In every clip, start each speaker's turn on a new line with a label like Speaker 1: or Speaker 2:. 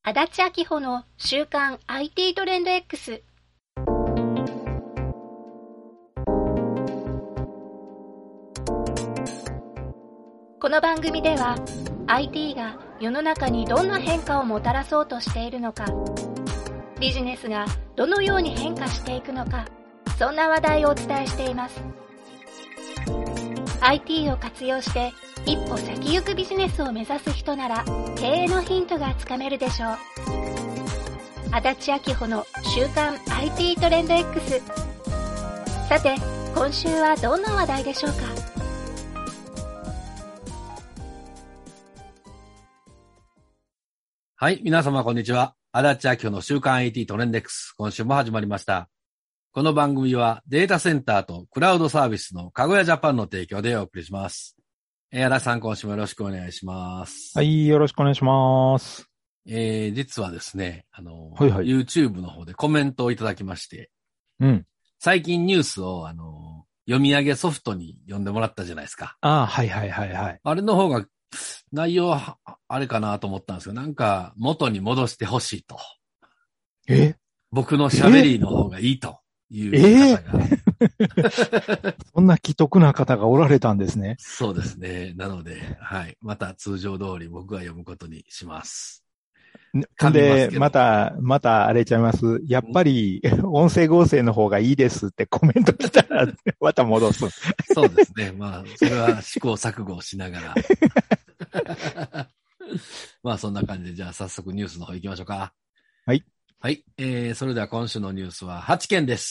Speaker 1: 足立明穂の週刊 IT トレンド X。この番組では IT が世の中にどんな変化をもたらそうとしているのか、ビジネスがどのように変化していくのか、そんな話題をお伝えしています。IT を活用して一歩先行くビジネスを目指す人なら経営のヒントがつかめるでしょう。足立明穂の週刊 IT トレンド X。 さて今週はどんな話題でしょうか。
Speaker 2: はい、皆様こんにちは。足立明穂の週刊 IT トレンド X。今週も始まりました。この番組はデータセンターとクラウドサービスのかごやジャパンの提供でお送りします。足立さん、今週もよろしくお願いします。
Speaker 3: はい、よろしくお願いします。
Speaker 2: 実はですね、
Speaker 3: はいはい、
Speaker 2: YouTube の方でコメントをいただきまして、最近ニュースを読み上げソフトに読んでもらったじゃないですか。
Speaker 3: はいはいはいはい。
Speaker 2: あれの方が内容はあれかなと思ったんですけど、なんか元に戻してほしいと。僕の喋りの方がいいという方が。
Speaker 3: そんな奇特な方がおられたんですね。
Speaker 2: そうですね。なので、はい。また通常通り僕が読むことにします。
Speaker 3: で、また荒れちゃいます。やっぱり、音声合成の方がいいですってコメント来たら、また戻す。
Speaker 2: そうですね。まあ、それは試行錯誤をしながら。まあ、そんな感じで、じゃあ早速ニュースの方行きましょうか。
Speaker 3: はい。
Speaker 2: はい。それでは今週のニュースは8件です。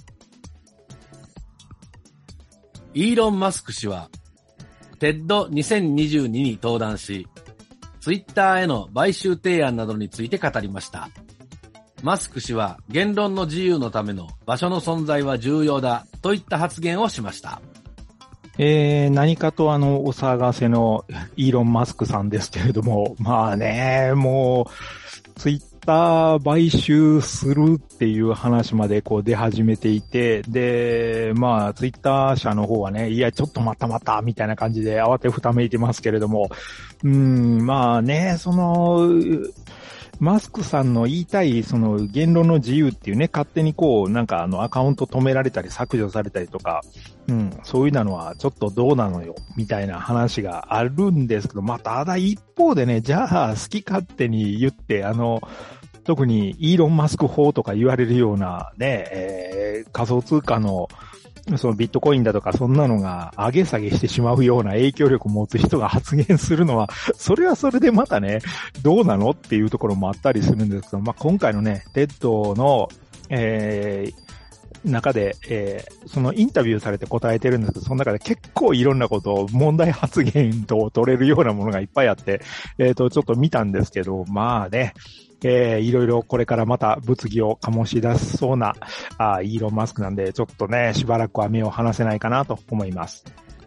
Speaker 2: イーロン・マスク氏は、TED2022 に登壇し、ツイッターへの買収提案などについて語りました。マスク氏は言論の自由のための場所の存在は重要だといった発言をしました。
Speaker 3: 何かとお騒がせのイーロン・マスクさんですけれども、まあね、もう、ツイッター買収するっていう話までこう出始めていて、で、まあ、ツイッター社の方はね、いや、ちょっと待ったみたいな感じで慌てふためいてますけれども、まあね、マスクさんの言いたい、言論の自由っていうね、勝手にこう、なんかアカウント止められたり削除されたりとか、そういうのはちょっとどうなのよ、みたいな話があるんですけど、まあ、ただ一方でね、じゃあ好き勝手に言って、特にイーロン・マスク法とか言われるようなね、仮想通貨のそのビットコインだとかそんなのが上げ下げしてしまうような影響力を持つ人が発言するのは、それはそれでまたね、どうなのっていうところもあったりするんですけど、まあ、今回のね、TEDの、中で、そのインタビューされて答えてるんですけど、その中で結構いろんなことを問題発言と取れるようなものがいっぱいあって、ちょっと見たんですけど、まあね、いろいろこれからまた物議を醸し出しそうなイーロン・マスクなんで、ちょっとね、しばらくは目を離せないかなと思います。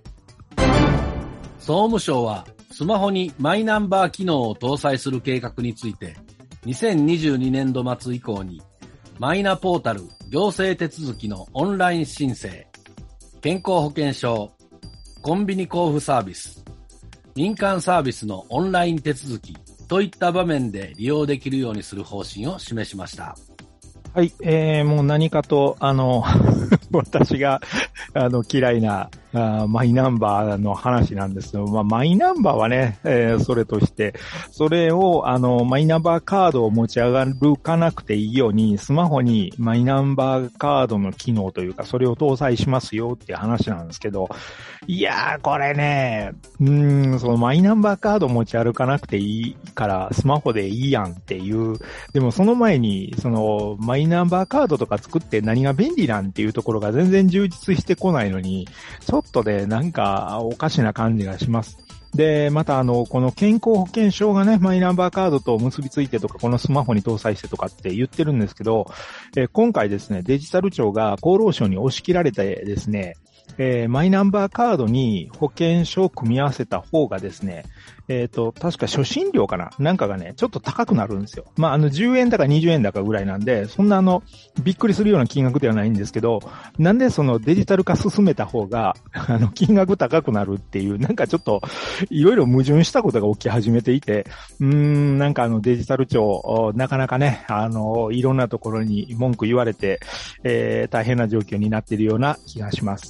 Speaker 2: 総務省はスマホにマイナンバー機能を搭載する計画について、2022年度末以降にマイナポータル行政手続きのオンライン申請、健康保険証、コンビニ交付サービス、民間サービスのオンライン手続きといった場面で利用できるようにする方針を示しました。
Speaker 3: はい、もう何かと、私が、嫌いな、マイナンバーの話なんですけど、まあ、マイナンバーはね、それとして、それを、マイナンバーカードを持ち上がるかなくていいように、スマホにマイナンバーカードの機能というか、それを搭載しますよっていう話なんですけど、いやー、これね、そのマイナンバーカード持ち歩かなくていいから、スマホでいいやんっていう、でもその前に、マイナンバーカードとか作って何が便利なんていうところが全然充実してこないのに、ちょっとでなんかおかしな感じがします。で、またこの健康保険証がね、マイナンバーカードと結びついてとか、このスマホに搭載してとかって言ってるんですけど、今回ですね、デジタル庁が厚労省に押し切られてですね、マイナンバーカードに保険証を組み合わせた方がですね、 確か初診料かななんかがね、ちょっと高くなるんですよ。10円だか20円だかぐらいなんで、そんなびっくりするような金額ではないんですけど、なんでそのデジタル化進めた方が、金額高くなるっていう、なんかちょっと、いろいろ矛盾したことが起き始めていて、なんかデジタル庁、なかなかね、いろんなところに文句言われて、大変な状況になっているような気がします。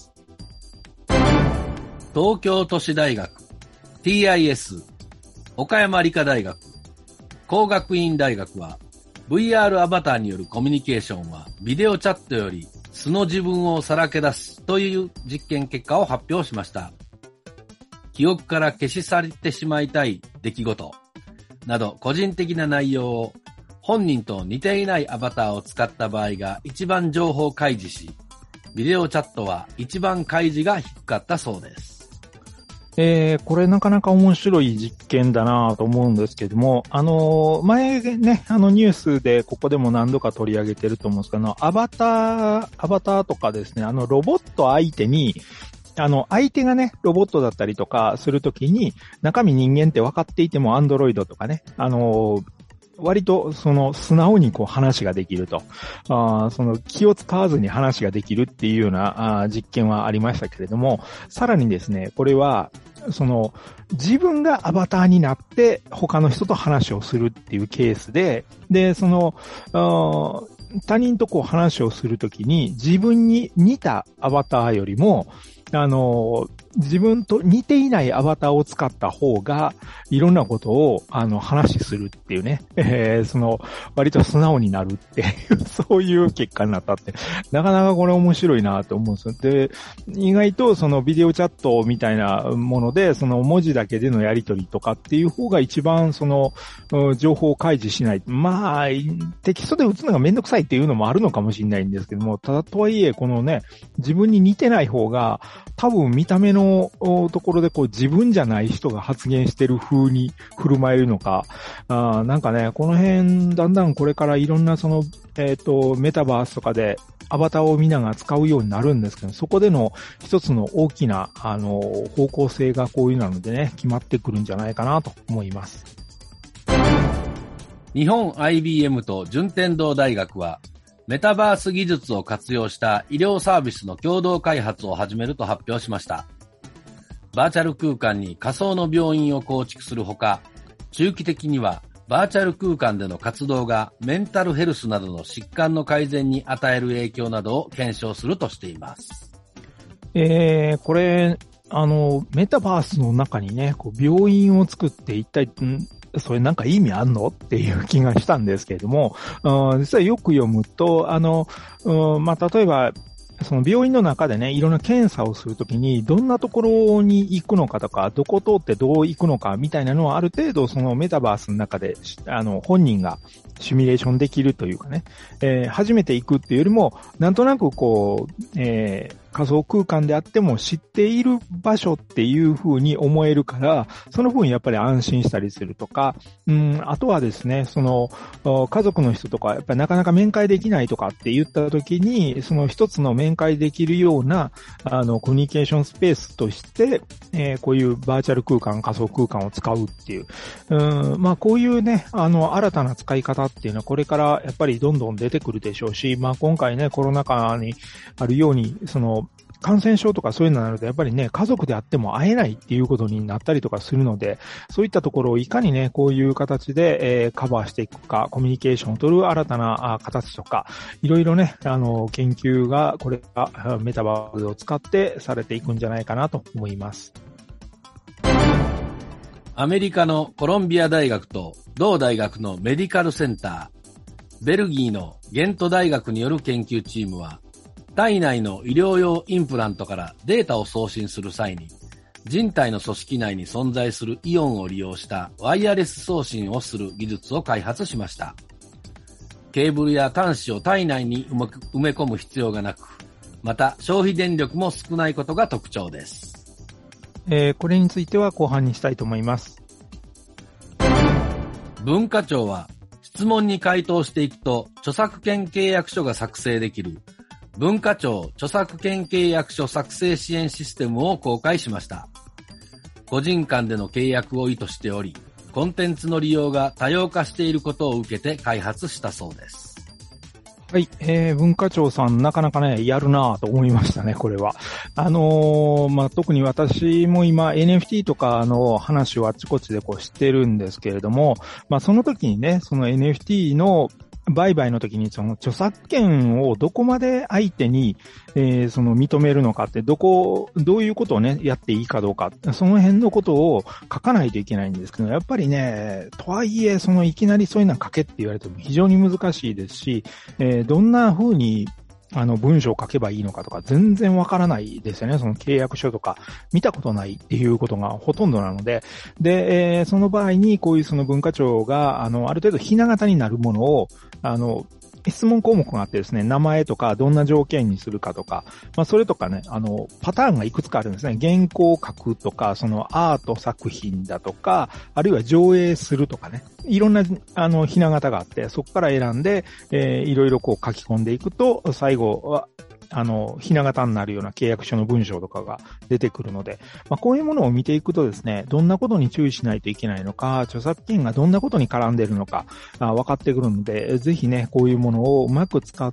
Speaker 2: 東京都市大学、TIS、岡山理科大学、工学院大学は VR アバターによるコミュニケーションはビデオチャットより素の自分をさらけ出すという実験結果を発表しました。記憶から消し去ってしまいたい出来事など個人的な内容を本人と似ていないアバターを使った場合が一番情報開示し、ビデオチャットは一番開示が低かったそうです。
Speaker 3: これなかなか面白い実験だなと思うんですけども、前ね、ニュースでここでも何度か取り上げてると思うんですけど、アバターとかですね、ロボット相手に、相手がね、ロボットだったりとかするときに、中身人間って分かっていても、アンドロイドとかね、割と、素直に話ができると。気を使わずに話ができるっていうような、実験はありましたけれども、さらにですね、これは、自分がアバターになって他の人と話をするっていうケースで、他人と話をするときに自分に似たアバターよりも、自分と似ていないアバターを使った方が、いろんなことを、話するっていうね、割と素直になるっていう、そういう結果になったって、なかなかこれ面白いなと思うんですよ。で、意外とビデオチャットみたいなもので、文字だけでのやり取りとかっていう方が一番情報を開示しない。テキストで打つのがめんどくさいっていうのもあるのかもしれないんですけども、ただとはいえ、このね、自分に似てない方が、多分見た目のところで自分じゃない人が発言してる風に振る舞えるのか、なんかね、この辺だんだんこれからいろんなメタバースとかでアバターをみんなが使うようになるんですけど、そこでの一つの大きな方向性がこういうなのでね、決まってくるんじゃないかなと思います。
Speaker 2: 日本 IBM と順天堂大学はメタバース技術を活用した医療サービスの共同開発を始めると発表しました。バーチャル空間に仮想の病院を構築するほか、中期的にはバーチャル空間での活動がメンタルヘルスなどの疾患の改善に与える影響などを検証するとしています。
Speaker 3: これ、メタバースの中にね、病院を作って一体、それなんか意味あんのっていう気がしたんですけれども、実はよく読むと、例えば、その病院の中でね、いろんな検査をするときに、どんなところに行くのかとか、どこ通ってどう行くのかみたいなのはある程度そのメタバースの中で、本人がシミュレーションできるというかね、初めて行くっていうよりも、なんとなく仮想空間であっても知っている場所っていう風に思えるから、その分やっぱり安心したりするとか、あとはですね、家族の人とか、やっぱりなかなか面会できないとかって言った時に、その一つの面会できるような、コミュニケーションスペースとして、こういうバーチャル空間、仮想空間を使うっていう。こういうね、新たな使い方っていうのはこれからやっぱりどんどん出てくるでしょうし、今回ね、コロナ禍にあるように、感染症とかそういうのになるとやっぱりね、家族であっても会えないっていうことになったりとかするので、そういったところをいかにね、こういう形で、カバーしていくか、コミュニケーションを取る新たな形とか、いろいろね、研究がこれがメタバースを使ってされていくんじゃないかなと思います。
Speaker 2: アメリカのコロンビア大学と同大学のメディカルセンター、ベルギーのゲント大学による研究チームは、体内の医療用インプラントからデータを送信する際に、人体の組織内に存在するイオンを利用したワイヤレス送信をする技術を開発しました。ケーブルや端子を体内に埋め込む必要がなく、また消費電力も少ないことが特徴です。
Speaker 3: これについては後半にしたいと思います。
Speaker 2: 文化庁は質問に回答していくと著作権契約書が作成できる文化庁著作権契約書作成支援システムを公開しました。 個人間での契約を意図しており、コンテンツの利用が多様化していることを受けて開発したそうです。
Speaker 3: はい、文化庁さんなかなかね、やるなぁと思いましたね、これは。特に私も今 NFT とかの話をあちこちでしてるんですけれども、その時にね、その NFT の売買の時にその著作権をどこまで相手に、その認めるのかってどういうことをね、やっていいかどうか、その辺のことを書かないといけないんですけど、やっぱりね、とはいえ、いきなりそういうの書けって言われても非常に難しいですし、どんな風に文章を書けばいいのかとか全然わからないですよね。その契約書とか見たことないっていうことがほとんどなので。で、その場合にこういうその文化庁が、ある程度ひな形になるものを、質問項目があってですね、名前とかどんな条件にするかとか、それとかね、パターンがいくつかあるんですね。原稿を書くとか、そのアート作品だとか、あるいは上映するとかね。いろんな、ひな形があって、そこから選んで、いろいろ書き込んでいくと、最後は、ひな形になるような契約書の文章とかが出てくるので、こういうものを見ていくとですね、どんなことに注意しないといけないのか、著作権がどんなことに絡んでいるのか、分かってくるので、ぜひね、こういうものをうまく使って、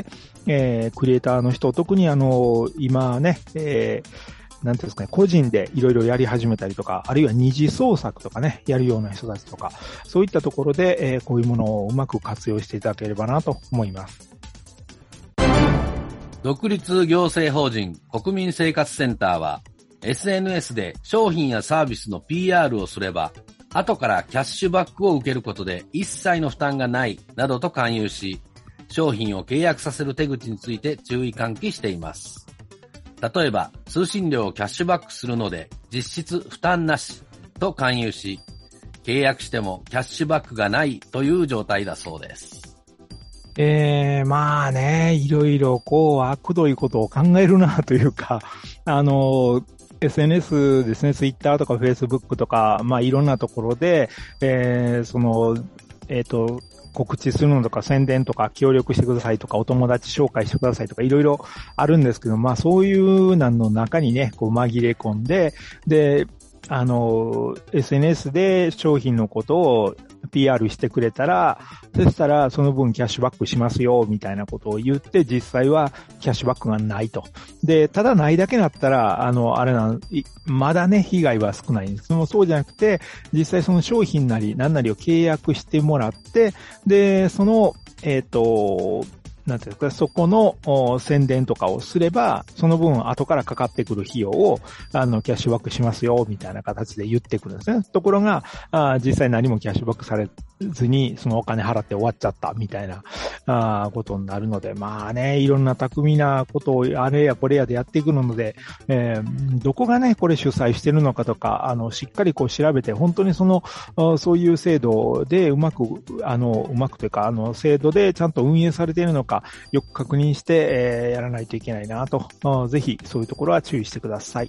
Speaker 3: クリエイターの人、特に今ね、なんていうんですかね、個人でいろいろやり始めたりとか、あるいは二次創作とかね、やるような人たちとか、そういったところで、こういうものをうまく活用していただければなと思います。
Speaker 2: 独立行政法人国民生活センターは SNS で商品やサービスの PR をすれば後からキャッシュバックを受けることで一切の負担がないなどと勧誘し、商品を契約させる手口について注意喚起しています。例えば通信料をキャッシュバックするので実質負担なしと勧誘し、契約してもキャッシュバックがないという状態だそうです。
Speaker 3: いろいろ悪どいことを考えるなというか、SNS ですね、Twitter とか Facebook とか、いろんなところで、告知するのとか宣伝とか協力してくださいとかお友達紹介してくださいとかいろいろあるんですけど、そういうのの中にね、紛れ込んで、で、SNS で商品のことをPR してくれたら、そしたらその分キャッシュバックしますよ、みたいなことを言って、実際はキャッシュバックがないと。で、ただないだけだったら、まだね、被害は少ないんですけども、そうじゃなくて、実際その商品なり何なりを契約してもらって、で、その、なんていうか、そこの宣伝とかをすれば、その分後からかかってくる費用を、キャッシュバックしますよ、みたいな形で言ってくるんですね。ところが、実際何もキャッシュバックされずに、そのお金払って終わっちゃった、みたいな、ことになるので、いろんな巧みなことをあれやこれやでやってくるので、どこがね、これ主催してるのかとか、しっかり調べて、本当にそういう制度でうまくというか、制度でちゃんと運営されているのか、よく確認して、やらないといけないなと。ぜひそういうところは注意してください。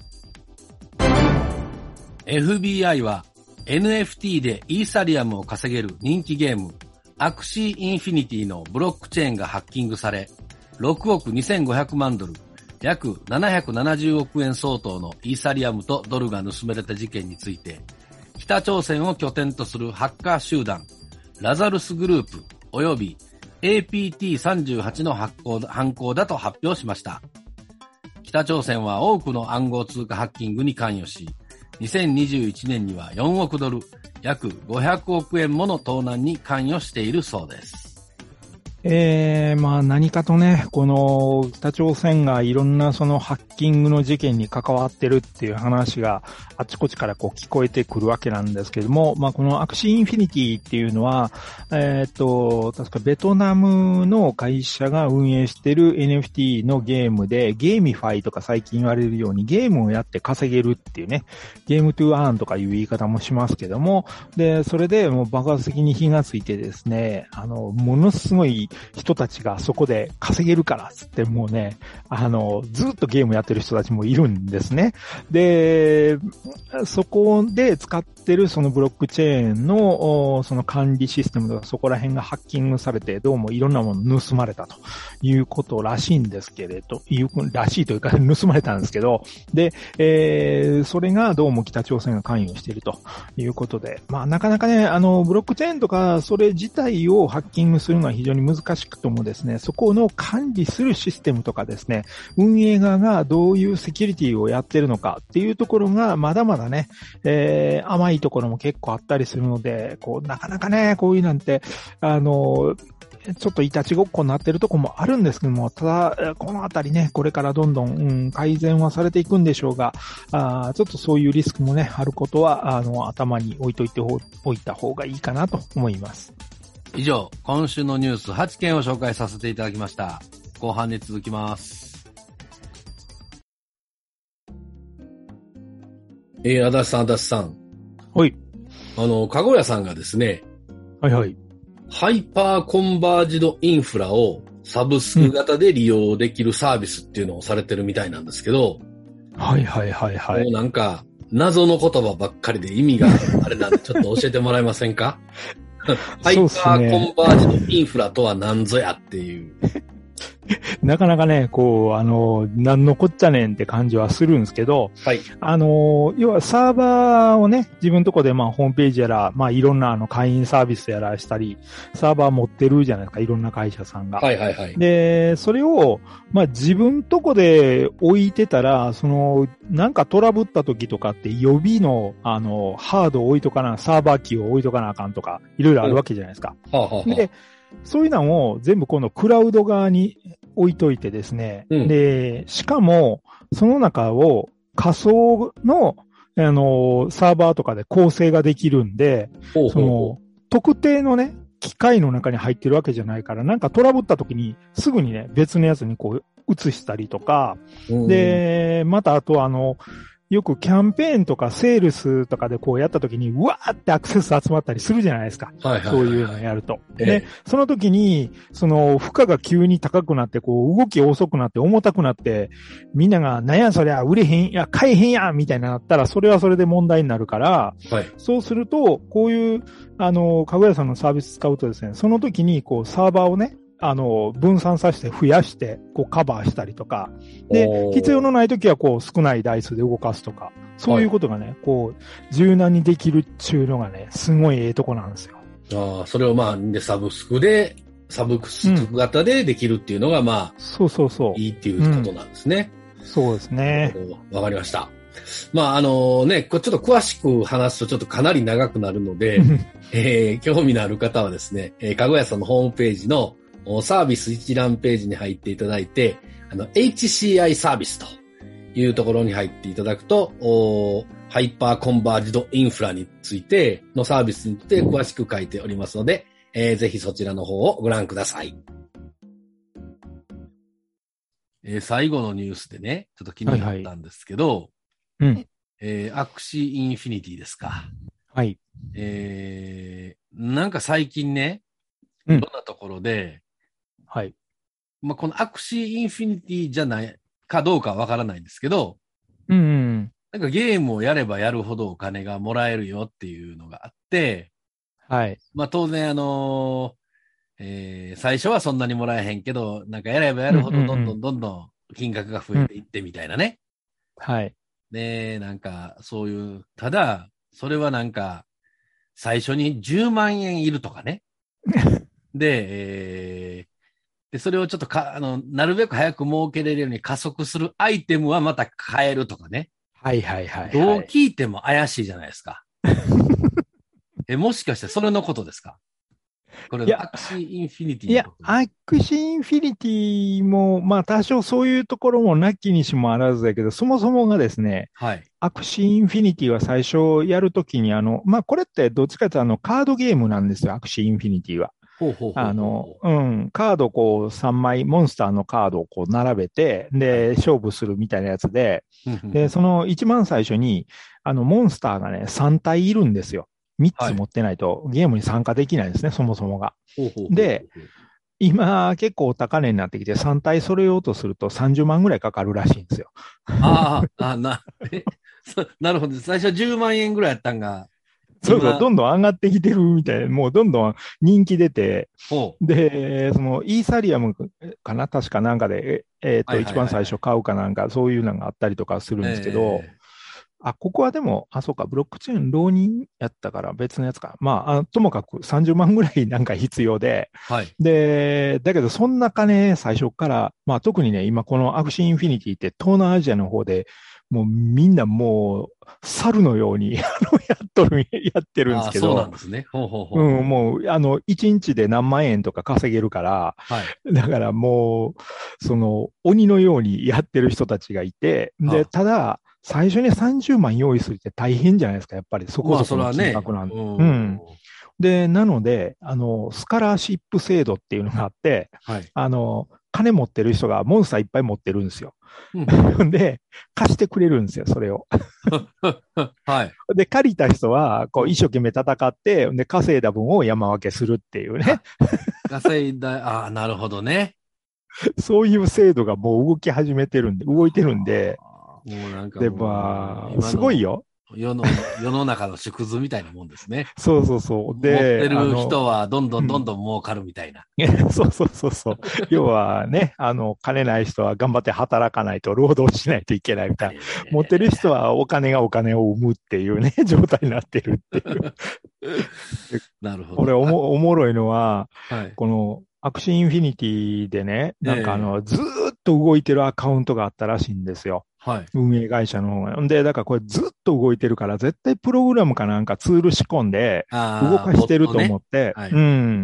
Speaker 2: FBI は NFT でイーサリアムを稼げる人気ゲームアクシーインフィニティのブロックチェーンがハッキングされ、6億2500万ドル、約770億円相当のイーサリアムとドルが盗まれた事件について、北朝鮮を拠点とするハッカー集団ラザルスグループ及びAPT38 の犯行だと発表しました。北朝鮮は多くの暗号通貨ハッキングに関与し、2021年には4億ドル、約500億円もの盗難に関与しているそうです。
Speaker 3: 何かとね、この北朝鮮がいろんなそのハッキングの事件に関わってるっていう話があちこちから聞こえてくるわけなんですけども、このアクシーインフィニティっていうのは、確かベトナムの会社が運営してる NFT のゲームで、ゲーミファイとか最近言われるようにゲームをやって稼げるっていうね、ゲームトゥーアーンとかいう言い方もしますけども、で、それでもう爆発的に火がついてですね、ものすごい人たちがそこで稼げるからつってもうね、ずっとゲームやってる人たちもいるんですね。で、そこで使ってるそのブロックチェーンのその管理システムとかそこら辺がハッキングされてどうもいろんなもの盗まれたということらしいんですけれど、らしいというか盗まれたんですけど、で、それがどうも北朝鮮が関与しているということで、まあなかなかね、ブロックチェーンとかそれ自体をハッキングするのは非常に難しくともですね、そこの管理するシステムとかですね、運営側がどういうセキュリティをやってるのかっていうところがまだまだね、甘いところも結構あったりするので、なかなかね、こういうなんて、ちょっといたちごっこになってるところもあるんですけども、ただ、このあたりね、これからどんどん、改善はされていくんでしょうが、ちょっとそういうリスクもね、あることは、頭に置いた方がいいかなと思います。
Speaker 2: 以上、今週のニュース8件を紹介させていただきました。後半に続きます。足立さん。
Speaker 3: はい。
Speaker 2: かごやさんがですね。
Speaker 3: はいはい。
Speaker 2: ハイパーコンバージドインフラをサブスク型で利用できるサービスっていうのをされてるみたいなんですけど。
Speaker 3: はいはいはいはい。
Speaker 2: もうなんか、謎の言葉ばっかりで意味があれなんでちょっと教えてもらえませんか？ハイパーコンバージドインフラとは何ぞやっていう。
Speaker 3: なかなかね、なんのこっちゃねんって感じはするんですけど、
Speaker 2: はい。
Speaker 3: 要はサーバーをね、自分のとこでホームページやら、いろんな会員サービスやらしたり、サーバー持ってるじゃないですか、いろんな会社さんが。
Speaker 2: はいはいはい。
Speaker 3: で、それを、自分とこで置いてたら、なんかトラブった時とかって予備の、ハードを置いとかな、サーバー機を置いとかなあかんとか、いろいろあるわけじゃないですか。
Speaker 2: はあはあはあ、
Speaker 3: で、そういうのを全部今度クラウド側に置いといてですね。
Speaker 2: うん、
Speaker 3: で、しかも、その中を仮想の、サーバーとかで構成ができるんで、特定のね、機械の中に入ってるわけじゃないから、なんかトラブった時にすぐにね、別のやつに移したりとか、で、またあとよくキャンペーンとかセールスとかでやった時に、うわーってアクセス集まったりするじゃないですか。
Speaker 2: はいはいはい、
Speaker 3: そういうのやると。で、その時に、負荷が急に高くなって、動き遅くなって重たくなって、みんなが、なんやそりゃ、売れへん、いや、買えへんやみたいになったら、それはそれで問題になるから、
Speaker 2: はい、
Speaker 3: そうすると、こういう、かぐやさんのサービス使うとですね、その時に、サーバーをね、分散させて増やして、カバーしたりとか、で、必要のないときは、少ない台数で動かすとか、そういうことがね、柔軟にできるっていうのがね、すごいええとこなんですよ。
Speaker 2: ああ、それをサブスク型でできるっていうのが、
Speaker 3: そうそうそう。
Speaker 2: いいっていうことなんですね。
Speaker 3: そうですね。
Speaker 2: わかりました。ちょっと詳しく話すとちょっとかなり長くなるので、興味のある方はですね、かごやさんのホームページのサービス一覧ページに入っていただいて、HCI サービスというところに入っていただくと、ハイパーコンバージドインフラについてのサービスについて詳しく書いておりますので、ぜひそちらの方をご覧ください。最後のニュースでね、ちょっと気になったんですけど、アクシーインフィニティですか。
Speaker 3: はい。
Speaker 2: なんか最近ね、いろんなところで、
Speaker 3: はい。
Speaker 2: このアクシーインフィニティじゃないかどうかわからないんですけど、
Speaker 3: なん
Speaker 2: かゲームをやればやるほどお金がもらえるよっていうのがあって、
Speaker 3: はい。
Speaker 2: 当然最初はそんなにもらえへんけど、なんかやればやるほどどんどん金額が増えていってみたいなね。
Speaker 3: はい。
Speaker 2: で、なんかそういう、ただ、それはなんか、最初に10万円いるとかね。で、それをちょっとなるべく早く儲けれるように加速するアイテムはまた買えるとかね。
Speaker 3: はいはいはい、はい。
Speaker 2: どう聞いても怪しいじゃないですか。もしかしてそれのことですか？これ、アクシーインフィニティ。
Speaker 3: いや、アクシーインフィニティも、多少そういうところもなきにしもあらずだけど、そもそもがですね、
Speaker 2: はい。
Speaker 3: アクシーインフィニティは最初やるときにこれってどっちかというとカードゲームなんですよ、アクシーインフィニティは。カード3枚、モンスターのカードを並べて、で、勝負するみたいなやつで、で、その一番最初に、モンスターがね、3体いるんですよ。3つ持ってないとゲームに参加できないんですね、そもそもが。で、 今結構高値になってきて3体揃えようとすると30万ぐらいかかるらしいんですよ。
Speaker 2: えなるほど。最初10万円ぐらいやったんが、
Speaker 3: そうそう、
Speaker 2: 今、
Speaker 3: どんどん上がってきてるみたいな、もうどんどん人気出て、
Speaker 2: ほう。
Speaker 3: で、そのイーサリアムかな確かなんかで、一
Speaker 2: はいはいはい、はい。
Speaker 3: 番最初買うかなんか、そういうのがあったりとかするんですけど、
Speaker 2: え
Speaker 3: ここはでも、そうか、ブロックチェーン浪人やったから別のやつか。まあ、ともかく30万ぐらいなんか必要で、
Speaker 2: はい。
Speaker 3: で、だけどそんな金最初から、まあ特にね、今このアクシーインフィニティって東南アジアの方でもうみんなもう猿のようにやってるんですけ
Speaker 2: そうなん
Speaker 3: ど、
Speaker 2: ですね。ほうほうほうほう。
Speaker 3: うん、もう、1日で何万円とか稼げるから、
Speaker 2: はい。
Speaker 3: だからもう、その、鬼のようにやってる人たちがいて、で、
Speaker 2: はあ、
Speaker 3: ただ、最初に30万用意するって大変じゃないですか、やっぱりそこ
Speaker 2: まあ、
Speaker 3: そこの
Speaker 2: それはね、
Speaker 3: 金額なんで。
Speaker 2: う
Speaker 3: うん。
Speaker 2: ん。
Speaker 3: で、なので、スカラーシップ制度っていうのがあって、
Speaker 2: はい。
Speaker 3: 金持ってる人がモンスターいっぱい持ってるんですよ。
Speaker 2: うん、うん、うん。
Speaker 3: で、貸してくれるんですよ、それを。
Speaker 2: はい。
Speaker 3: で、借りた人は、こう、一
Speaker 2: うん。
Speaker 3: 生懸命戦って、で、稼いだ分を山分けするっていうね。
Speaker 2: あ、稼いだ、なるほどね。
Speaker 3: そういう制度がもう動き始めてるんで、動いてるんで、
Speaker 2: もうなんか
Speaker 3: で、
Speaker 2: もう、
Speaker 3: まあ、
Speaker 2: 今の
Speaker 3: すごいよ。
Speaker 2: 世の中の縮図みたいなもんですね。
Speaker 3: そうそうそう。
Speaker 2: 持って
Speaker 3: で、
Speaker 2: る人はどんどんどん
Speaker 3: うん。
Speaker 2: どん儲かるみたいな。
Speaker 3: そうそうそうそう。要はね、金ない人は頑張って働かないと、労働しないといけないみたいな。持ってる人はお金がお金を生むっていうね、状態になってるっていう。で
Speaker 2: なるほど。
Speaker 3: これおもろいのは、
Speaker 2: はい。
Speaker 3: この、アクシーインフィニティでね、なんか
Speaker 2: ええ、
Speaker 3: ずーっと動いてるアカウントがあったらしいんですよ。
Speaker 2: はい。
Speaker 3: 運営会社の方が。んで、だからこれずっと動いてるから、絶対プログラムかなんかツール仕込んで動か
Speaker 2: ボ
Speaker 3: してると思
Speaker 2: ットね。
Speaker 3: って、
Speaker 2: はい。
Speaker 3: うん。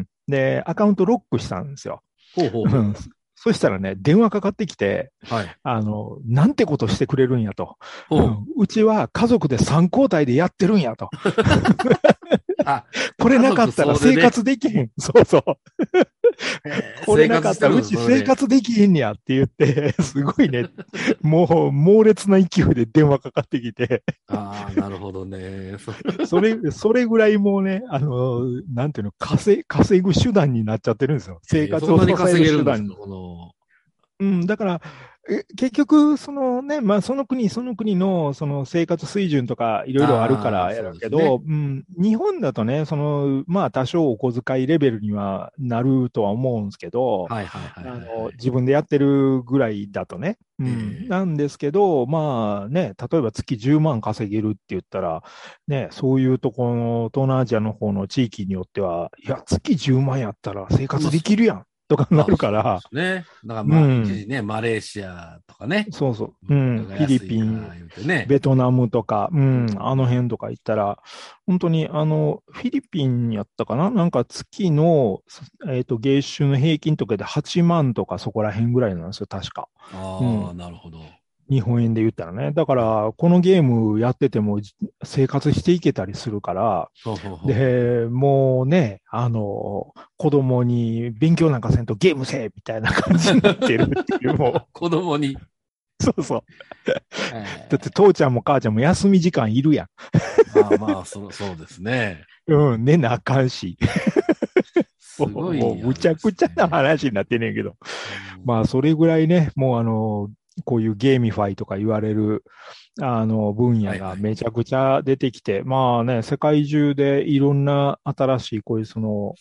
Speaker 3: で、アカウントロックしたんですよ。
Speaker 2: ほうほうほう。
Speaker 3: うん。そしたらね、電話かかってきて、
Speaker 2: はい。
Speaker 3: なんてことしてくれるんやと。う
Speaker 2: ほう。
Speaker 3: ん、うちは家族で3交代でやってるんやと。
Speaker 2: あ、
Speaker 3: これ
Speaker 2: 家族
Speaker 3: なかったら生
Speaker 2: 総出で、
Speaker 3: 活できへん。そうそう。これ
Speaker 2: 生
Speaker 3: なかったらう
Speaker 2: 活してるんです、それで。
Speaker 3: ち生活できへんねやって言って、すごいね、もう猛烈な勢いで電話かかってきて、
Speaker 2: なるほどね。
Speaker 3: それぐらいもうね、なんていうの、稼ぐ手段になっちゃってるんですよ。生活
Speaker 2: そんなに
Speaker 3: を支え
Speaker 2: 稼げるんですか、
Speaker 3: る手段に。
Speaker 2: この。
Speaker 3: うん、だから、結局、そのね、まあ、その国その国の、その生活水準とかいろいろあるからや
Speaker 2: そう
Speaker 3: るけ
Speaker 2: ですね。
Speaker 3: ど、うん、日本だとね、まあ、多少お小遣いレベルにはなるとは思うんですけど、
Speaker 2: はいはいはいはいはい。
Speaker 3: 自分でやってるぐらいだとね、うん、
Speaker 2: ええ、
Speaker 3: なんですけど、まあね、例えば月10万稼げるって言ったら、ね、そういうところの東南アジアの方の地域によっては、いや、月10万やったら生活
Speaker 2: まあ、
Speaker 3: できるやんとかなるか
Speaker 2: そうで
Speaker 3: ら、
Speaker 2: すね。だから
Speaker 3: う
Speaker 2: まあ、一
Speaker 3: ん。
Speaker 2: 時ね、マレーシアとかね、
Speaker 3: そうそう。う
Speaker 2: 物価
Speaker 3: ん。
Speaker 2: が
Speaker 3: フィリ
Speaker 2: 安いか
Speaker 3: ピン、
Speaker 2: ら言うてね。
Speaker 3: ベトナムとか、う
Speaker 2: う
Speaker 3: ん。あの
Speaker 2: ん。
Speaker 3: 辺とか行ったら、本当に、フィリピンやったかななんか月の、月収の平均とかで8万とかそこら辺ぐらいなんですよ、確か。うん。
Speaker 2: なるほど。
Speaker 3: 日本円で言ったらね。だか
Speaker 2: はい。
Speaker 3: ら、このゲームやってても生活していけたりするから、
Speaker 2: ほうほうほうほう。
Speaker 3: で、もうね、子供に勉強なんかせんとゲームせえみたいな感じになってるっていう、も
Speaker 2: 子供に。
Speaker 3: う、そうそう。だって
Speaker 2: え
Speaker 3: 父ちゃんも母ちゃんも休み時間いるや
Speaker 2: まあ、そうですね。
Speaker 3: ん。うん、寝なあかんし。
Speaker 2: すご
Speaker 3: もう
Speaker 2: いあれです
Speaker 3: むちゃくちゃな
Speaker 2: ね。
Speaker 3: 話になってんねんけど。
Speaker 2: うん、
Speaker 3: まあ、それぐらいね、もうこういうゲーミファイとか言われる、分野
Speaker 2: はいはい。
Speaker 3: がめちゃくちゃ出てきて、まあね、世界中でいろんな新しいこういう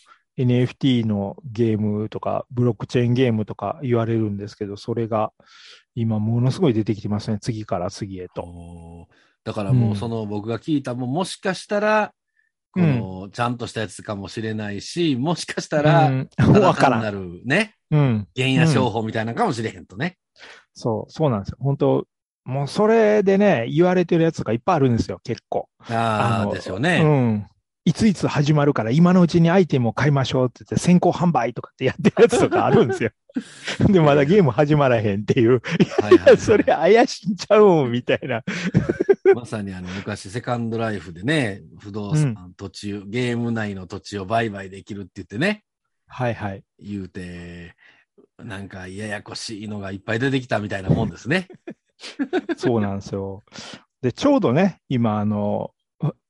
Speaker 3: NFT のゲームとか、ブロックチェーンゲームとか言われるんですけど、それが今ものすごい出てきてますね。次から次へと。
Speaker 2: だからもうそ
Speaker 3: うん。
Speaker 2: の僕が聞いたもしかしたら、
Speaker 3: うん。
Speaker 2: ちゃんとしたやつかもしれないし、もしかしたら、
Speaker 3: うん。
Speaker 2: ただ
Speaker 3: わからん。
Speaker 2: 単なるね、
Speaker 3: うん。
Speaker 2: 原野商
Speaker 3: うん。
Speaker 2: 法みたいなのかもしれへんとね。
Speaker 3: そうなんですよ。本当もうそれでね、言われてるやつがいっぱいあるんですよ、結構。
Speaker 2: でしょうね。
Speaker 3: いついつ始まるから今のうちにアイテムを買いましょうって言って先行販売とかってやってるやつとかあるんですよ。で、まだゲーム始まらへんっていう。
Speaker 2: はいはいはい。
Speaker 3: それ怪しんちゃうんみたいな。
Speaker 2: まさに昔セカンドライフでね、不動産、
Speaker 3: うん。
Speaker 2: 土地、ゲーム内の土地を売買できるって言ってね、
Speaker 3: はいはい。
Speaker 2: 言うて、なんかややこしいのがいっぱい出てきたみたいなもんですね。
Speaker 3: そうなんですよ。で、ちょうどね、今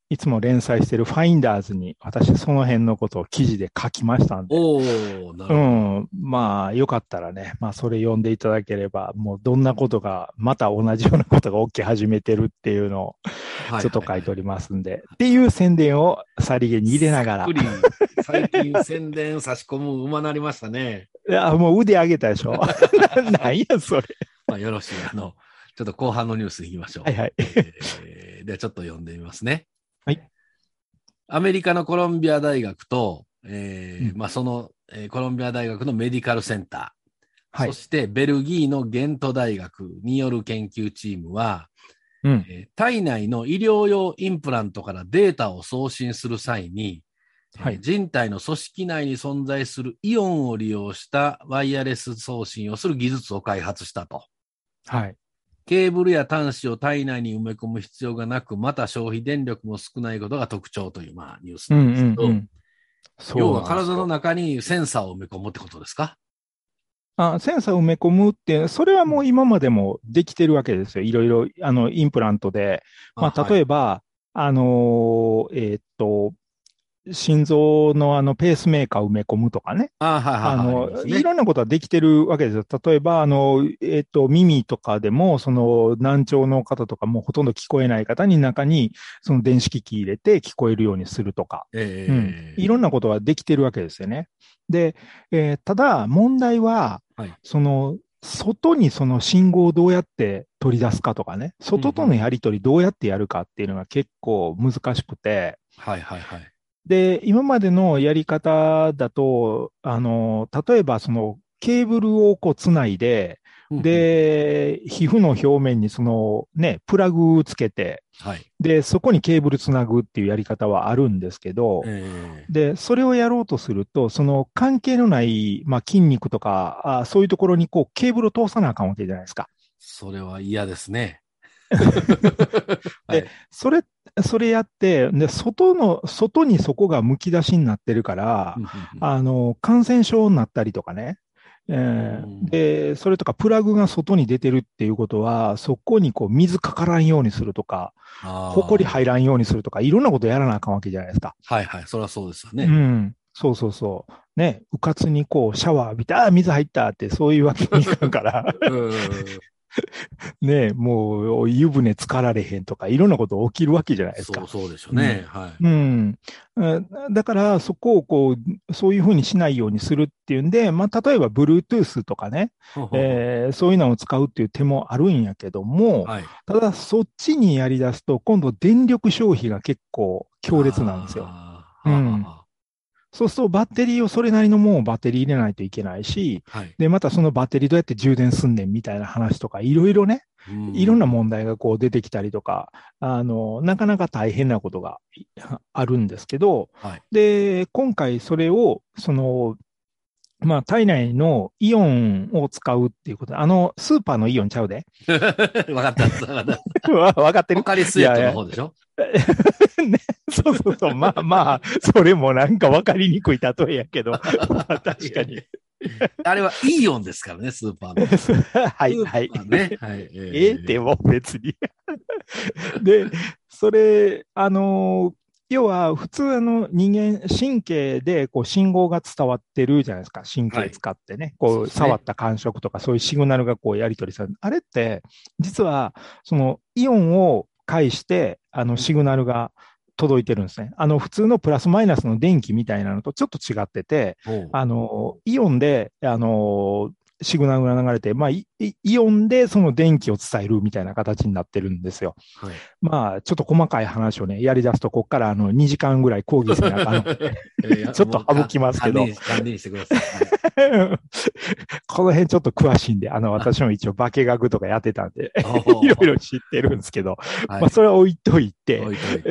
Speaker 3: いつも連載してるファインダーズに、私その辺のことを記事で書きましたんで。
Speaker 2: おー、なるほど。
Speaker 3: まあ、よかったらね、まあ、それ読んでいただければ、もうどんなことが、また同じようなことが起き始めてるっていうのを、ちょっと書いておりますんで、っていう宣伝をさりげに入れながら。
Speaker 2: 最近宣伝差し込む馬なりましたね。
Speaker 3: いや、もう腕上げたでしょ。なんや、それ。
Speaker 2: まあ、よろしい。ちょっと後半のニュースいきましょう。
Speaker 3: はいはい。
Speaker 2: ではちょっと読んでみますね。
Speaker 3: はい。
Speaker 2: アメリカのコロンビア大学と、まあ、コロンビア大学のメディカルセンター、はい、そしてベルギーのゲント大学による研究チームは、体内の医療用インプラントからデータを送信する際に、はい、人体の組織内に存在するイオンを利用したワイヤレス送信をする技術を開発したと。
Speaker 3: はい。
Speaker 2: ケーブルや端子を体内に埋め込む必要がなく、また消費電力も少ないことが特徴という、まあ、ニュースなんですけど、要は体の中にセンサーを埋め込むってことですか？
Speaker 3: センサーを埋め込むって、それはもう今までもできてるわけですよ。いろいろ、インプラントで。まあ、例えば、はい、心臓のペースメーカーを埋め込むとかね。いろんなことはできてるわけですよ。例えば、耳とかでも、難聴の方とかもほとんど聞こえない方に中に、その電子機器入れて聞こえるようにするとか。いろんなことはできてるわけですよね。で、ただ、問題は、はい、外にその信号をどうやって取り出すかとかね、外とのやり取りどうやってやるかっていうのが結構難しくて、
Speaker 2: はいはいはい。
Speaker 3: で、今までのやり方だと、例えばケーブルをこうつないで、で、皮膚の表面にプラグつけて、はい、で、そこにケーブルつなぐっていうやり方はあるんですけど、で、それをやろうとすると、関係のない、まあ、筋肉とか、そういうところにこう、ケーブルを通さなあかんわけじゃないですか。
Speaker 2: それは嫌ですね。
Speaker 3: で、それやって、で、外にそこが剥き出しになってるから、感染症になったりとかね。で、それとかプラグが外に出てるっていうことは、そこにこう水かからんようにするとか、ほこり入らんようにするとか、いろんなことやらなあかんわけじゃないですか。
Speaker 2: はいはい、そりゃそうですよね。
Speaker 3: うん。そうそうそう。ね、うかつにこうシャワー浴びて、水入ったって、そういうわけにいかんから。ね、もう湯船浸かられへんとか、いろんなこと起きるわけじゃないですか。
Speaker 2: そうでしょうね。はい。
Speaker 3: うん。だから、そこをこう、そういうふうにしないようにするっていうんで、まあ、例えば、Bluetooth とかね、そういうのを使うっていう手もあるんやけども、はい、ただ、そっちにやり出すと、今度電力消費が結構強烈なんですよ。そうするとバッテリーをそれなりのものをバッテリー入れないといけないし、はい、で、またそのバッテリーどうやって充電すんねんみたいな話とか、いろいろね、いろんな問題がこう出てきたりとか、なかなか大変なことがあるんですけど、はい、で、今回それを、まあ、体内のイオンを使うっていうことで、スーパーのイオンちゃうで。
Speaker 2: わかった。
Speaker 3: わかってる。
Speaker 2: ポカリスエットの方でしょ
Speaker 3: ね、そう。まあ、それもなんかわかりにくい例えやけど、まあ、確かに。
Speaker 2: あれはイオンですからね、スーパーの。
Speaker 3: はい。
Speaker 2: ね。はい。
Speaker 3: でも別に。で、それ、要は、普通人間、神経でこう信号が伝わってるじゃないですか。神経使ってね。はい、こう、触った感触とか、そういうシグナルがこうやり取りされる。あれって、実は、イオンを介して、シグナルが届いてるんですね。普通のプラスマイナスの電気みたいなのとちょっと違ってて、イオンで、シグナルが流れて、まあ、イオンでその電気を伝えるみたいな形になってるんですよ。はい、まあ、ちょっと細かい話をね、やり出すと、こっから2時間ぐらい講義せなあかんので、ちょっと省きますけど。
Speaker 2: 堪忍してください。
Speaker 3: この辺ちょっと詳しいんで、私も一応化学とかやってたんで、いろいろ知ってるんですけど、はい、まあ、それは置いといて、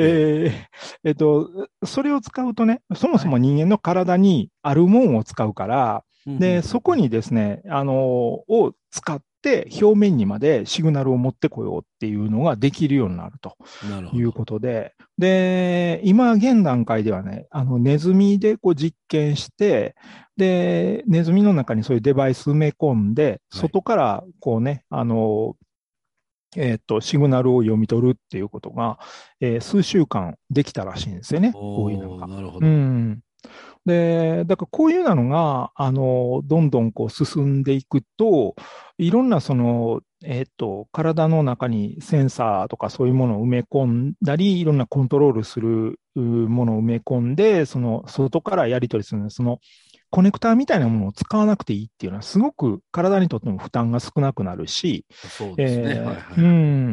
Speaker 3: それを使うとね、そもそも人間の体にあるもんを使うから、で、そこにですね、を使って表面にまでシグナルを持ってこようっていうのができるようになるということで、で、今現段階ではね、ネズミでこう実験して、で、ネズミの中にそういうデバイス埋め込んで、外からこうね、 シグナルを読み取るっていうことが、数週間できたらしいんですよね。こういうのが。
Speaker 2: なるほど。
Speaker 3: うん。で、だからこういうのが、どんどんこう進んでいくと、いろんな体の中にセンサーとかそういうものを埋め込んだり、いろんなコントロールするものを埋め込んで、外からやり取りするコネクターみたいなものを使わなくていいっていうのは、すごく体にとっても負担が少なくなるし、
Speaker 2: そうですね。はいはい。
Speaker 3: うん。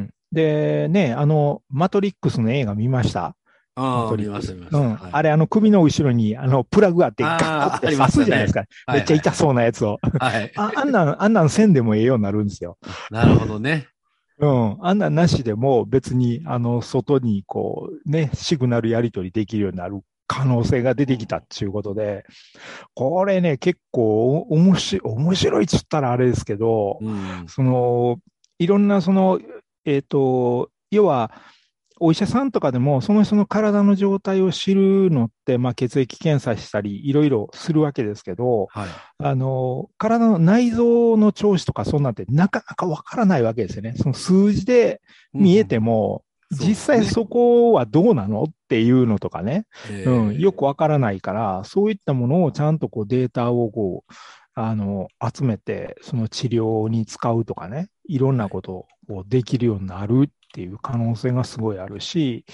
Speaker 3: で、ね、マトリックスの映画見ました？
Speaker 2: ああ、見ました、見ました。
Speaker 3: うん。あれ、首の後ろに、プラグがあって、ガッって刺すじゃないですか。めっちゃ痛そうなやつを。
Speaker 2: はい。
Speaker 3: あんなんせんでもええようになるんですよ。
Speaker 2: なるほどね。
Speaker 3: うん。あんなんなしでも別に、外にこう、ね、シグナルやり取りできるようになる可能性が出てきたっていうことで、これね、結構面白いっつったらあれですけど、いろんな要は、お医者さんとかでも、その人の体の状態を知るのって、血液検査したり、いろいろするわけですけど、
Speaker 2: はい、
Speaker 3: 体の内臓の調子とか、そんなんてなかなかわからないわけですよね。その数字で見えても、実際そこはどうなのっていうのとかね、よくわからないから、そういったものをちゃんとこうデータを集めて、その治療に使うとかね、いろんなことをできるようになるっていう可能性がすごいあるし、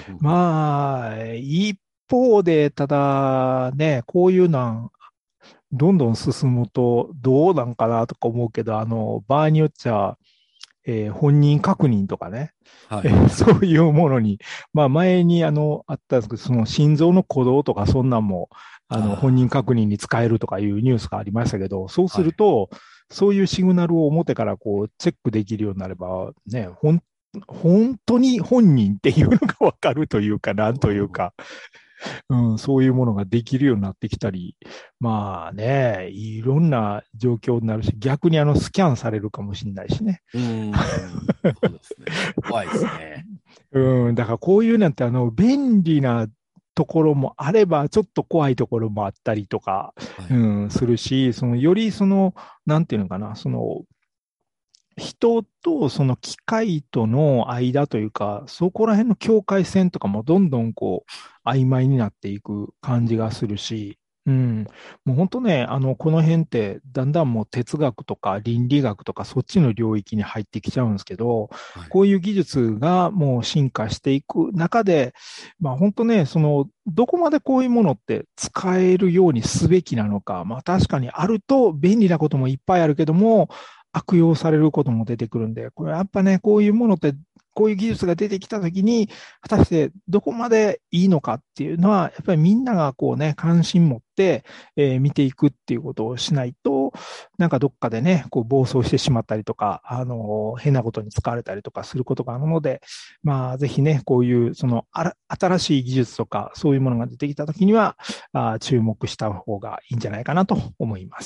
Speaker 3: 一方で、ただね、こういうのどんどん進むとどうなんかなとか思うけど、場合によっちゃ、本人確認とかね、そういうものに、前にあったんですけど、その心臓の鼓動とかそんなんも、本人確認に使えるとかいうニュースがありましたけど、そうすると、そういうシグナルを表からこうチェックできるようになれば、ね、本当に本人っていうのがわかるというか、なんというか、そういうものができるようになってきたり、いろんな状況になるし、逆にスキャンされるかもしれないしね。
Speaker 2: そうですね。怖いですね。
Speaker 3: だからこういうなんて便利なところもあれば、ちょっと怖いところもあったりとか、するし、よりなんていうのかな、人とその機械との間というか、そこら辺の境界線とかもどんどんこう曖昧になっていく感じがするし、もう本当ね、この辺ってだんだんもう哲学とか倫理学とかそっちの領域に入ってきちゃうんですけど、こういう技術がもう進化していく中で、本当ね、どこまでこういうものって使えるようにすべきなのか、確かにあると便利なこともいっぱいあるけども、悪用されることも出てくるんで、これやっぱね、こういうものって、こういう技術が出てきたときに、果たしてどこまでいいのかっていうのは、やっぱりみんながこうね、関心持って、見ていくっていうことをしないと、なんかどっかでね、こう暴走してしまったりとか、変なことに使われたりとかすることがあるので、ぜひね、こういう、新しい技術とか、そういうものが出てきたときには、注目した方がいいんじゃないかなと思います。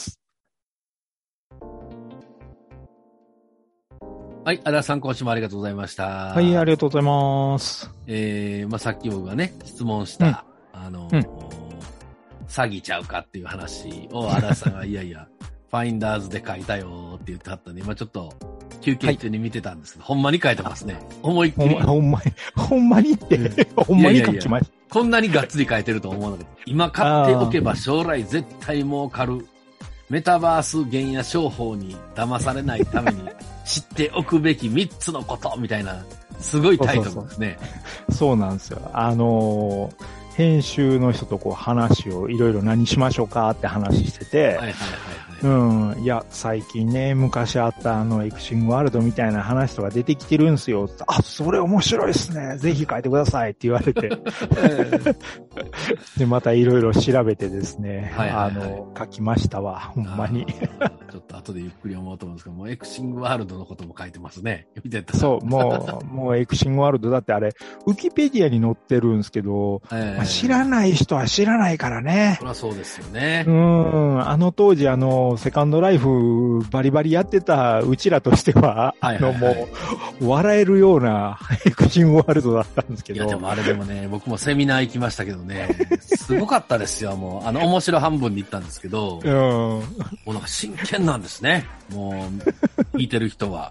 Speaker 2: はい、足立さん、今週もありがとうございました。
Speaker 3: はい、ありがとうございます。
Speaker 2: さっき僕がね、質問した、詐欺ちゃうかっていう話を足立さんが、いやいや、ファインダーズで書いたよって言ってはったんで、今ちょっと休憩中に見てたんですけど、ほんまに書いてますね。思いっきり。
Speaker 3: ほんまにって、ほんまに書きました。
Speaker 2: こんなにがっつり書いてると思わなかった。今買っておけば将来絶対儲かる。メタバース原野商法に騙されないために知っておくべき3つのことみたいな、すごいタイトルですね。
Speaker 3: そうなんですよ。編集の人とこう話をいろいろ何しましょうかって話してて、いや、最近ね、昔あったエクシングワールドみたいな話とか出てきてるんすよ。あ、それ面白いですね。ぜひ書いてくださいって言われて。で、またいろいろ調べてですね、書きましたわ、ほんまに。
Speaker 2: ちょっと後でゆっくり思おうと思うんですけど、もうエクシングワールドのことも書いてますね。見てた。
Speaker 3: そう、もうエクシングワールドだってあれ、ウィキペディアに載ってるんですけど、知らない人は知らないからね。
Speaker 2: そりゃそうですよね。
Speaker 3: 当時セカンドライフバリバリやってたうちらとしては、もう、笑えるようなエクシングワールドだったんですけど。
Speaker 2: いや、でもあれでもね、僕もセミナー行きましたけどね、すごかったですよ、もう。面白半分に行ったんですけど、もうなんか真剣なんですね。もう、聞いてる人は。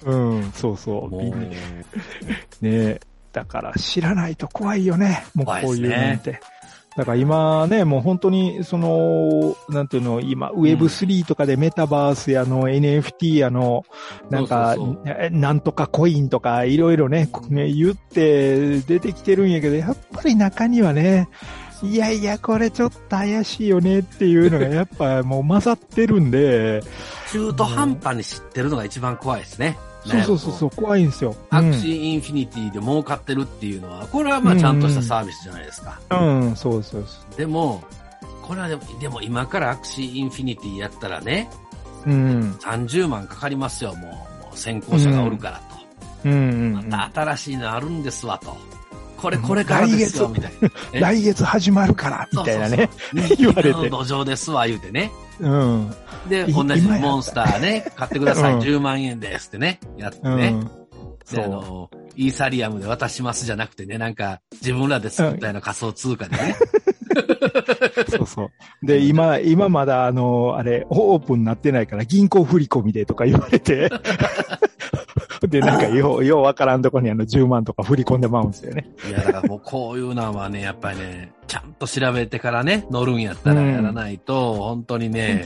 Speaker 3: そうそう。
Speaker 2: もう
Speaker 3: ねえ。だから知らないと怖いよね。もうこういうのって。だから今ね、もう本当に、なんていうの、今、Web3 とかでメタバースやNFT やなんか、なんとかコインとか、いろいろね、言って出てきてるんやけど、やっぱり中にはね、いやいや、これちょっと怪しいよねっていうのが、やっぱもう混ざってるんで。
Speaker 2: 中途半端に知ってるのが一番怖いですね。
Speaker 3: そう、怖いんですよ。
Speaker 2: アクシーインフィニティで儲かってるっていうのは、これはまあちゃんとしたサービスじゃないですか。
Speaker 3: そう。
Speaker 2: でも、これはでも今からアクシーインフィニティやったらね、30万かかりますよ、もう先行者がおるからと。また新しいのあるんですわと。これからですよ、みたいな。
Speaker 3: 来月始まるから、みたいなね。言われて。
Speaker 2: 土壌ですわ、言うてね。で、同じモンスターね、買ってください、10万円ですってね、やってね。で、イーサリアムで渡しますじゃなくてね、なんか、自分らで作ったような仮想通貨でね。
Speaker 3: そう。で、今まだあれ、オープンになってないから銀行振り込みでとか言われて。で、なんかようわからんとこに10万とか振り込んでまうんですよね。
Speaker 2: いや、だからもうこういうのはね、やっぱりね、ちゃんと調べてからね、乗るんやったらやらないと、本当にね。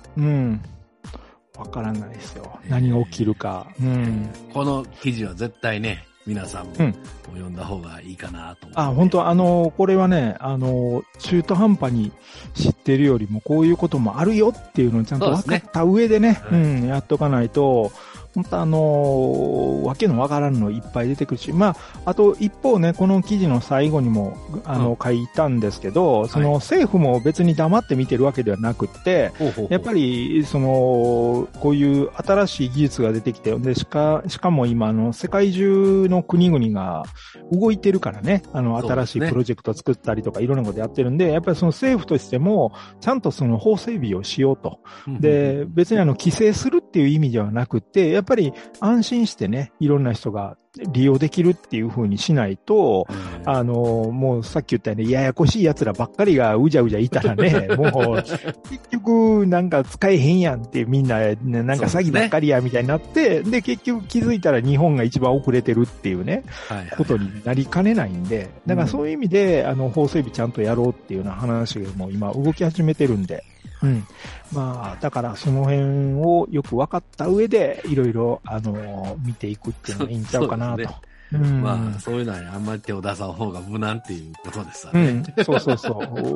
Speaker 3: わからないですよ。何が起きるか。
Speaker 2: この記事は絶対ね、皆さんも読んだ方がいいかなと思う。
Speaker 3: 本当これはね、中途半端に知ってるよりもこういうこともあるよっていうのをちゃんと分かった上でね、やっとかないと、本当わけのわからんのいっぱい出てくるし、あと一方ね、この記事の最後にも、書いたんですけど、政府も別に黙って見てるわけではなくって、やっぱり、こういう新しい技術が出てきて、で、しかも今、世界中の国々が動いてるからね、新しいプロジェクトを作ったりとかいろんなことやってるんで、やっぱり政府としても、ちゃんと法整備をしようと。で、別に規制するっていう意味ではなくて、やっぱり安心してね、いろんな人が利用できるっていう風にしないと、もうさっき言ったようにややこしい奴らばっかりがうじゃうじゃいたらね、もう結局なんか使えへんやんってみんな、なんか詐欺ばっかりやみたいになって、で結局気づいたら日本が一番遅れてるっていうね、ことになりかねないんで、だからそういう意味で法整備ちゃんとやろうっていうような話がもう今動き始めてるんで、だからその辺をよく分かった上で、いろいろ、見ていくっていうのがいいんちゃうかなと。
Speaker 2: そういうのはあんまり手を出さん方が無難っていうことですわね。
Speaker 3: そう。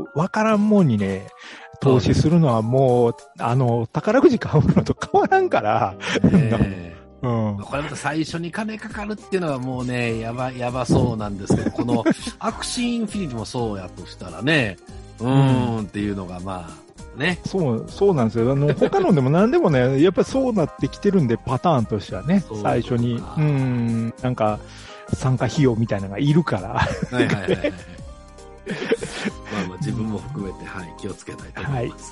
Speaker 3: 分からんもんにね、投資するのはもう、宝くじ買うのと変わらんから、
Speaker 2: これまた最初に金かかるっていうのはもうね、やばそうなんですけど、このアクシーインフィニティもそうやとしたらね、っていうのがね。
Speaker 3: そうなんですよ。他のでも何でもね、やっぱりそうなってきてるんで、パターンとしてはね、最初に、なんか、参加費用みたいなのがいるから。
Speaker 2: 自分も含めて、気をつけたいと思います。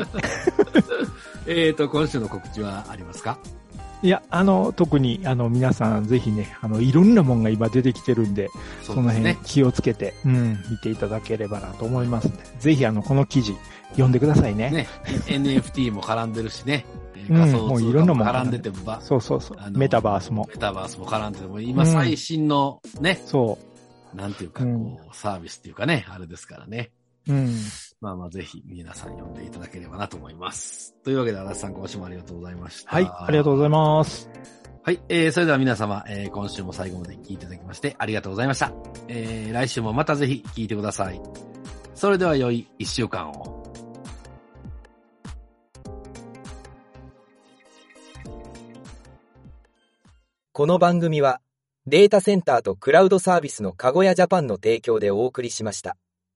Speaker 2: 今週の告知はありますか？
Speaker 3: いや、特に、皆さんぜひね、いろんなもんが今出てきてるんで、その辺気をつけて、見ていただければなと思いますんで、ぜひこの記事、読んでくださいね。
Speaker 2: NFT も絡んでるしね。仮想通貨も絡んでても、
Speaker 3: そう。メタバースも
Speaker 2: 絡んでても、今最新のね、なんていうか、サービスっていうかね、あれですからね。ぜひ皆さん読んでいただければなと思います。というわけで、足立さん今週もありがとうございました。
Speaker 3: はい、ありがとうございます。
Speaker 2: はい、それでは皆様、今週も最後まで聞いていただきましてありがとうございました。来週もまたぜひ聞いてください。それでは良い1週間を。
Speaker 4: この番組はデータセンターとクラウドサービスのかごやジャパンの提供でお送りしました。